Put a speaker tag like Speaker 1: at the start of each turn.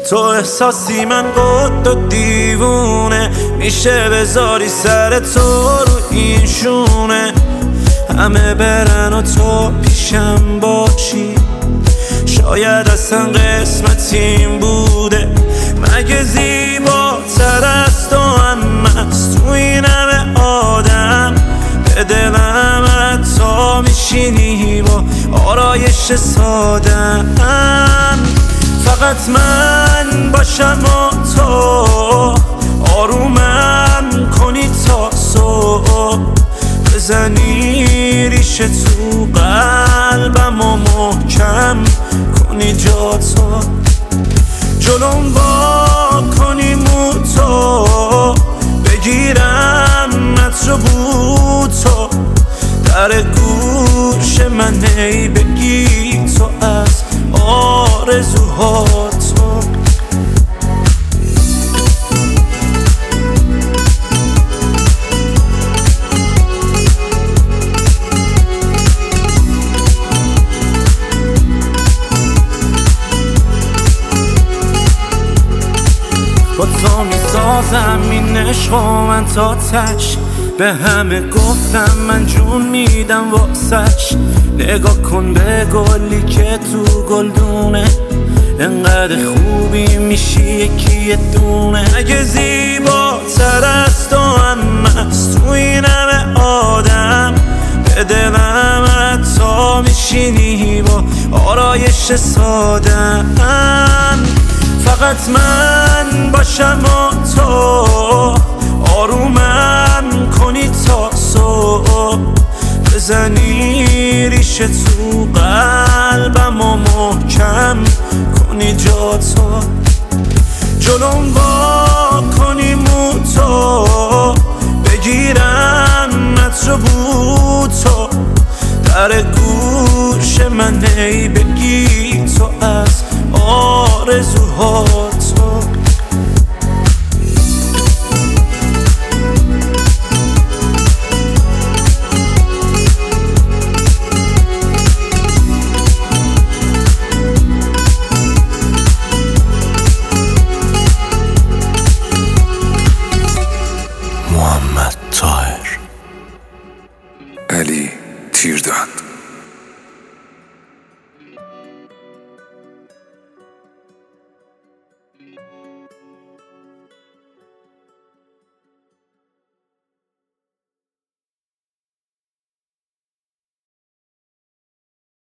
Speaker 1: تو احساسی من قد و دیوونه، میشه بذاری سر تو رو این شونه. همه برن و تو پیشم باشی، شاید اصلا قسمتیم بوده. مگه زیباتر از تو هم هست تو این همه آدم؟ به دلم حتی میشینی با آرایش سادم. فقط من باشم و تو آرومم کنی تا صبح، بزنی ریشه تو قلبم و محکم کنی جاتو، جلوم با کنی موتو، بگیرم عطر بوتو در گوش من، ای بگی تو از آرزوهاتو. با تو میسازم این عشق و من تا تش، به همه گفتم من جون میدم واسش. نگاه کن به گلی که تو گلدونه، انقدر خوبی میشی یکی دونه. اگه زیباتر از تو هم هست تو این همه آدم؟ به دلم حتی میشینی با آرایش سادم. فقط من باشم و تو آرومم کنی تا صبح، بزنی ریشه تو قلبم و محکم کنی جاتو، جلوم با کنی موتو، بگیرم عطر بوتو در گوش من، ای بگی تو از آرزوهاتو.
Speaker 2: محمد طاهر، علی تیردان.